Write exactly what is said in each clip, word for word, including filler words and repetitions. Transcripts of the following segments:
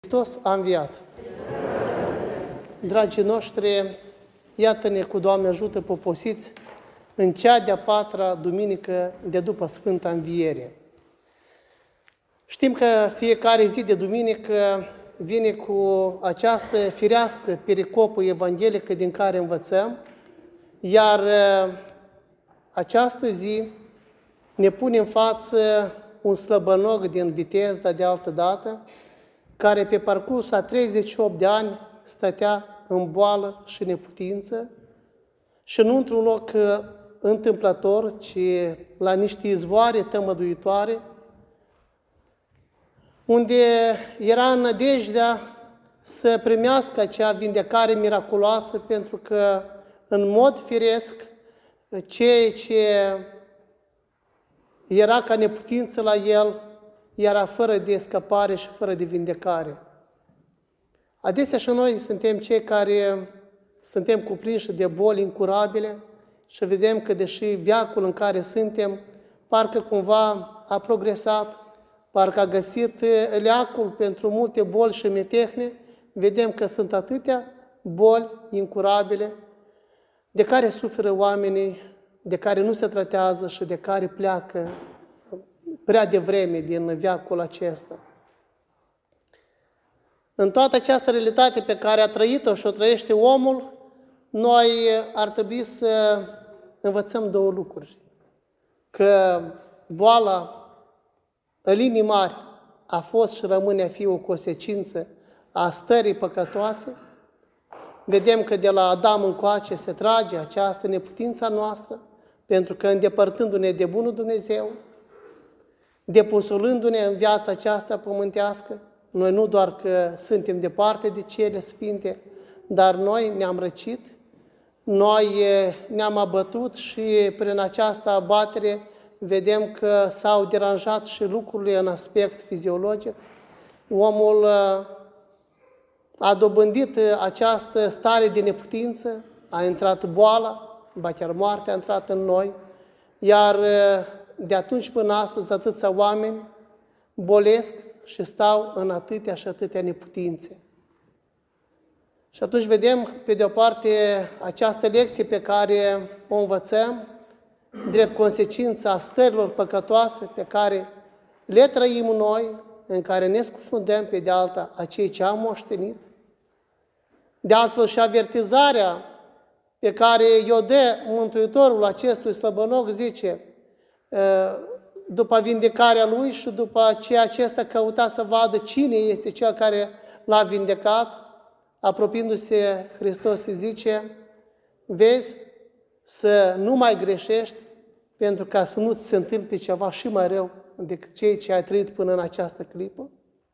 Hristos a înviat. Dragii noștri, iată-ne cu Doamne ajută poposiți în cea de-a patra duminică de după Sfânta Înviere. Știm că fiecare zi de duminică vine cu această firească pericopă evanghelică din care învățăm, iar această zi ne pune în față un slăbănog din Vitez, dar de altă dată, care pe parcurs a treizeci și opt de ani stătea în boală și neputință și nu într-un loc întâmplător, ci la niște izvoare tămăduitoare, unde era în nădejdea să primească acea vindecare miraculoasă, pentru că, în mod firesc, ceea ce era ca neputință la el, era fără de scăpare și fără de vindecare. Adesea și noi suntem cei care suntem cuprinși de boli incurabile și vedem că, deși veacul în care suntem, parcă cumva a progresat, parcă a găsit leacul pentru multe boli și metehne, vedem că sunt atâtea boli incurabile de care suferă oamenii, de care nu se tratează și de care pleacă prea devreme din veacul acesta. În toată această realitate pe care a trăit-o și o trăiește omul, noi ar trebui să învățăm două lucruri. Că boala în linii mari a fost și rămâne a fi o consecință a stării păcătoase. Vedem că de la Adam încoace se trage această neputință noastră, pentru că îndepărtându-ne de bunul Dumnezeu, depusulându-ne în viața aceasta pământească, noi nu doar că suntem departe de cele sfinte, dar noi ne-am răcit, noi ne-am abătut și prin această abatere vedem că s-au deranjat și lucrurile în aspect fiziologic. Omul a dobândit această stare de neputință, a intrat boala, ba chiar moartea a intrat în noi, iar de atunci până astăzi atâția oameni bolesc și stau în atâtea și atâtea neputințe. Și atunci vedem, pe de o parte, această lecție pe care o învățăm, drept consecință a stărilor păcătoase pe care le trăim noi, în care ne scufundăm, pe de alta a cei ce am moștenit. De altfel și avertizarea pe care i-o dă Mântuitorul acestui slăbănog, zice, după vindecarea lui și după ce acesta căuta să vadă cine este cel care l-a vindecat, apropiindu-se Hristos îi zice, vezi să nu mai greșești, pentru ca să nu ți se întâmple ceva și mai rău decât cei ce ai trăit până în această clipă.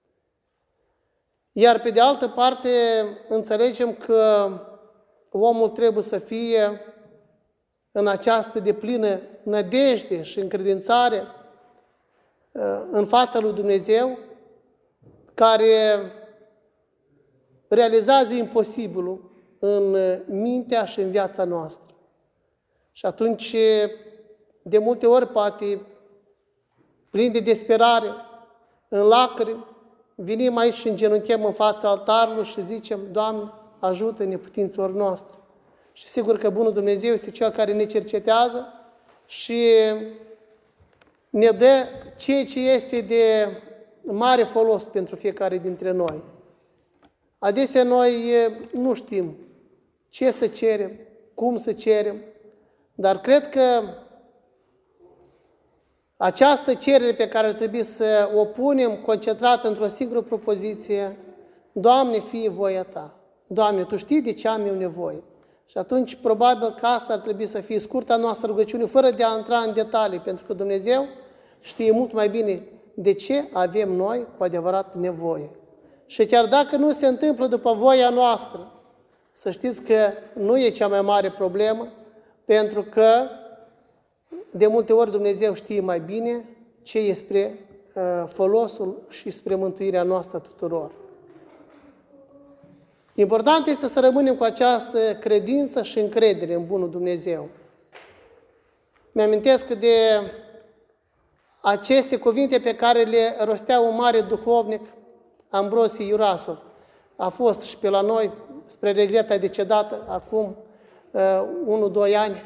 Iar pe de altă parte înțelegem că omul trebuie să fie în această deplină nădejde și încredințare în fața lui Dumnezeu, care realizează imposibilul în mintea și în viața noastră. Și atunci, de multe ori, poate, plin de desperare, în lacrimi, venim aici și îngenunchem în fața altarului și zicem, Doamne, ajută neputinților noastre. Și sigur că Bunul Dumnezeu este Cel care ne cercetează și ne dă ceea ce este de mare folos pentru fiecare dintre noi. Adesea noi nu știm ce să cerem, cum să cerem, dar cred că această cerere pe care ar trebui să o punem concentrată într-o singură propoziție, Doamne, fie voia Ta. Doamne, Tu știi de ce am eu nevoie. Și atunci, probabil că asta ar trebui să fie scurta noastră rugăciune, fără de a intra în detalii, pentru că Dumnezeu știe mult mai bine de ce avem noi cu adevărat nevoie. Și chiar dacă nu se întâmplă după voia noastră, să știți că nu e cea mai mare problemă, pentru că de multe ori Dumnezeu știe mai bine ce e spre folosul și spre mântuirea noastră tuturor. Important este să rămânem cu această credință și încredere în Bunul Dumnezeu. Mi-amintesc de aceste cuvinte pe care le rostea un mare duhovnic Ambrosie Iurasov. A fost și pe la noi, spre regret a decedat acum unu doi ani.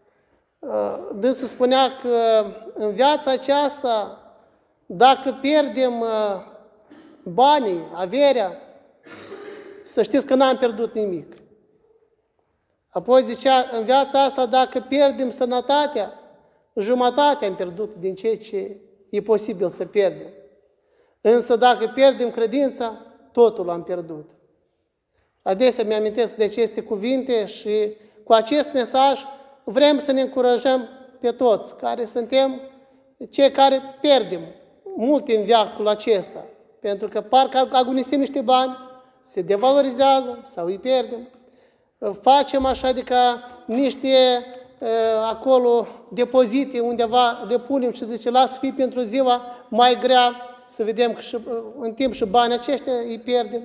Dânsul spunea că în viața aceasta, dacă pierdem banii, averea, să știți că n-am pierdut nimic. Apoi zicea, în viața asta, dacă pierdem sănătatea, jumătate am pierdut din ceea ce e posibil să pierdem. Însă dacă pierdem credința, totul am pierdut. Adesea mi-amintesc de aceste cuvinte și cu acest mesaj vrem să ne încurajăm pe toți, care suntem cei care pierdem multe în veacul acesta. Pentru că parcă agonisim niște bani, se devalorizează sau îi pierdem. Facem așa adică niște acolo depozite undeva, le punem și zice, lasă fi pentru ziua mai grea, să vedem că și, în timp și banii aceștia îi pierdem.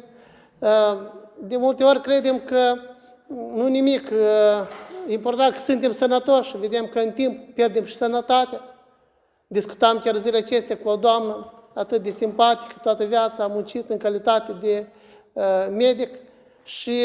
De multe ori credem că nu nimic, important că suntem sănătoși, vedem că în timp pierdem și sănătatea. Discutam chiar zilele acestea cu o doamnă atât de simpatică, toată viața a muncit în calitate de uh, medic și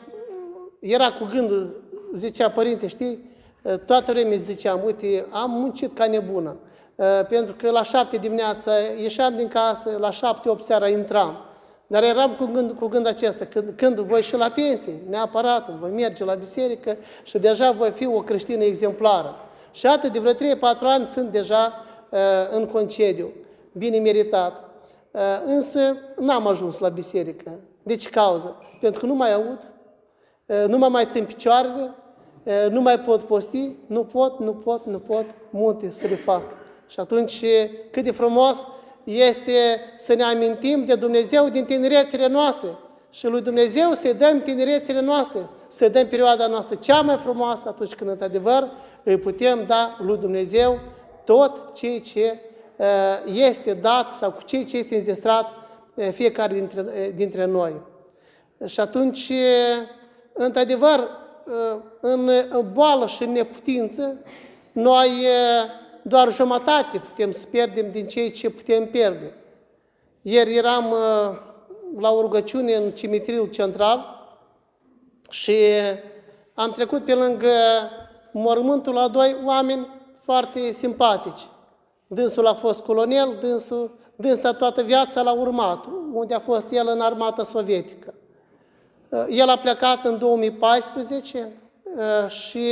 era cu gândul, zicea, părinte, știi, toată vremea ziceam, uite, am muncit ca nebună, uh, pentru că la șapte dimineața ieșeam din casă, la șapte, opt seara intram. Dar eram cu gând, cu gând acesta, când, când voi și la pensie, neapărat, voi merge la biserică și deja voi fi o creștină exemplară. Și atât de vreo trei patru ani sunt deja uh, în concediu, bine meritat. Uh, însă n-am ajuns la biserică. De ce cauză? Pentru că nu mai aud, uh, nu mă mai țin picioarele, uh, nu mai pot posti, nu pot, nu pot, nu pot, multe să le fac. Și atunci cât de frumos este să ne amintim de Dumnezeu din tinerețele noastre și lui Dumnezeu să-i dăm tinerețele noastre, să-i dăm perioada noastră cea mai frumoasă atunci când, într-adevăr, îi putem da lui Dumnezeu tot ceea ce este dat sau cu ceea ce este înzestrat fiecare dintre, dintre noi. Și atunci, într-adevăr, în boală și în neputință, noi doar jumătate putem să pierdem din ceea ce putem pierde. Ieri eram la o rugăciune în cimitirul central și am trecut pe lângă mormântul la doi oameni foarte simpatici. Dânsul a fost colonel, dânsul, dânsa toată viața l-a urmat, unde a fost el în armata sovietică. El a plecat în două mii paisprezece și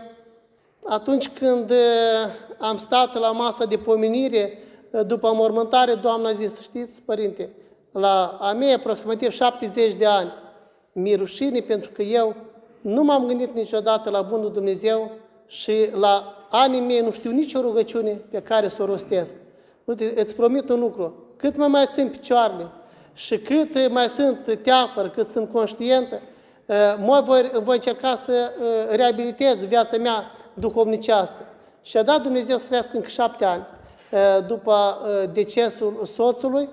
atunci când am stat la masa de pomenire, după mormântare, doamna a zis, știți, părinte, la a mea aproximativ șaptezeci de ani, mi-e rușine pentru că eu nu m-am gândit niciodată la Bunul Dumnezeu și la anii mei nu știu nicio rugăciune pe care să o rostesc. Uite, îți promit un lucru, cât mă mai țin picioarele și cât mai sunt teafăr, cât sunt conștientă, mă voi, voi încerca să reabilitez viața mea duhovnicească. Și a dat Dumnezeu să trăiască încă șapte ani după decesul soțului,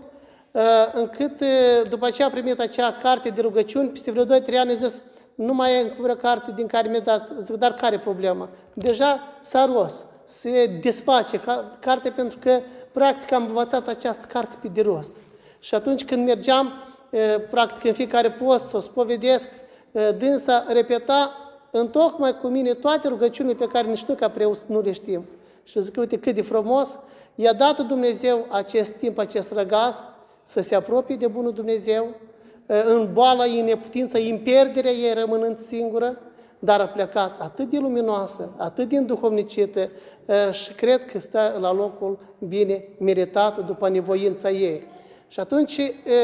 încât după ce a primit acea carte de rugăciuni, peste vreo doi trei ani a zis, nu mai e încă vreo carte din care mi-a dat. Zic, dar care e problema? Deja s-a rost, se desface carte pentru că practic am învățat această carte pe de rost. Și atunci când mergeam, practic în fiecare post să o spovedesc, dânsa repeta întocmai cu mine toate rugăciunile pe care nici nu ca preot nu le știm. Și zic, uite cât de frumos, i-a dat Dumnezeu acest timp, acest răgaz, să se apropie de Bunul Dumnezeu, în boala ei, neputință, în pierderea ei rămânând singură, dar a plecat atât de luminoasă, atât de înduhovnicită și cred că stă la locul bine meritat după nevoința ei. Și atunci,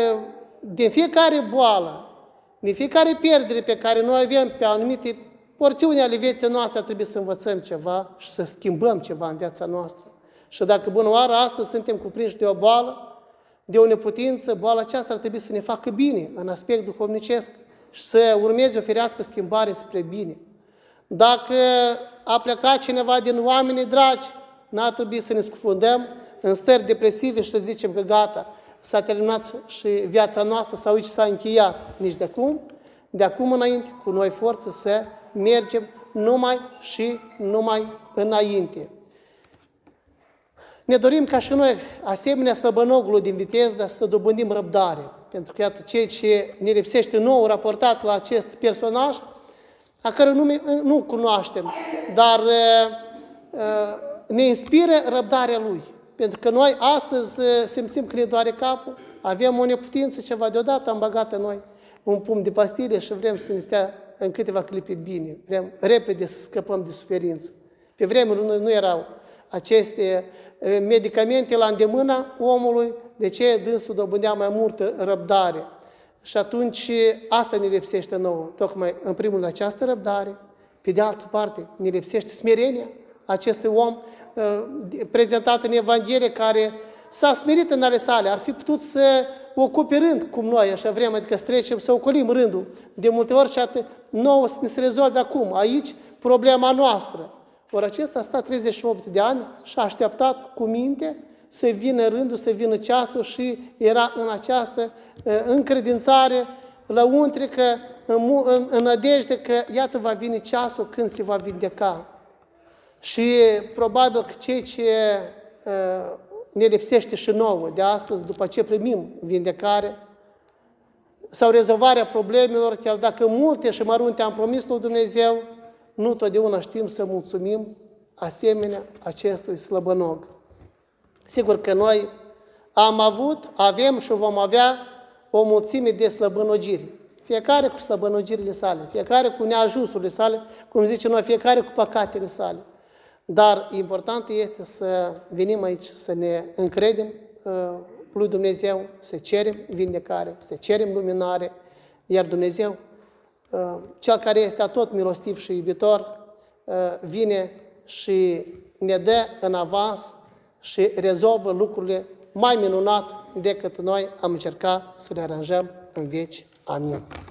din fiecare boală, din fiecare pierdere pe care noi avem pe anumite porțiuni ale vieții noastre, trebuie să învățăm ceva și să schimbăm ceva în viața noastră. Și dacă bună oară astăzi suntem cuprinși de o boală, de o neputință, boala aceasta ar trebui să ne facă bine în aspect duhovnicesc și să urmeze o ferească schimbare spre bine. Dacă a plecat cineva din oamenii dragi, n-ar trebui să ne scufundăm în stări depresive și să zicem că gata, s-a terminat și viața noastră sau aici s-a încheiat. Nici de acum, de acum înainte, cu noi forță să mergem numai și numai înainte. Ne dorim ca și noi, asemenea slăbănogului din Vitezda, să dobândim răbdare. Pentru că, iată, ceea ce ne lipsește nou raportat la acest personaj, a cărui nume nu cunoaștem, dar ne inspiră răbdarea lui. Pentru că noi astăzi simțim că ne doare capul, avem o neputință, ceva deodată am băgat în noi un pumn de pastile și vrem să ne stea în câteva clipe bine. Vrem repede să scăpăm de suferință. Pe vremuri nu, nu erau aceste medicamente la îndemâna omului, de ce dânsul dobândea mai multă răbdare. Și atunci asta ne lipsește nouă, tocmai în primul rând această răbdare, pe de altă parte ne lipsește smerenia acestui om prezentat în Evanghelie, care s-a smerit în ale sale, ar fi putut să ocupe rând, cum noi așa vrem, adică să trecem, să ocolim rândul. De multe ori și atât nouă să ne se rezolve acum, aici, problema noastră. Ori acesta a stat treizeci și opt de ani și a așteptat cu minte să vină rândul, să vină ceasul și era în această încredințare lăuntrică, în, în, în nădejde că iată va veni ceasul când se va vindeca. Și probabil că ceea ce uh, ne lipsește și nouă de astăzi, după ce primim vindecare sau rezolvarea problemelor, chiar dacă multe și mărunte am promis lui Dumnezeu, nu totdeauna știm să mulțumim asemenea acestui slăbănog. Sigur că noi am avut, avem și vom avea o mulțime de slăbănogiri. Fiecare cu slăbănogirile sale, fiecare cu neajunsurile sale, cum zice noi, fiecare cu păcatele sale. Dar important este să venim aici, să ne încredem uh, lui Dumnezeu, să cerem vindecare, să cerem luminare, iar Dumnezeu, uh, Cel care este atot milostiv și iubitor, uh, vine și ne dă în avans și rezolvă lucrurile mai minunat decât noi am încercat să le aranjăm în veci. Amin.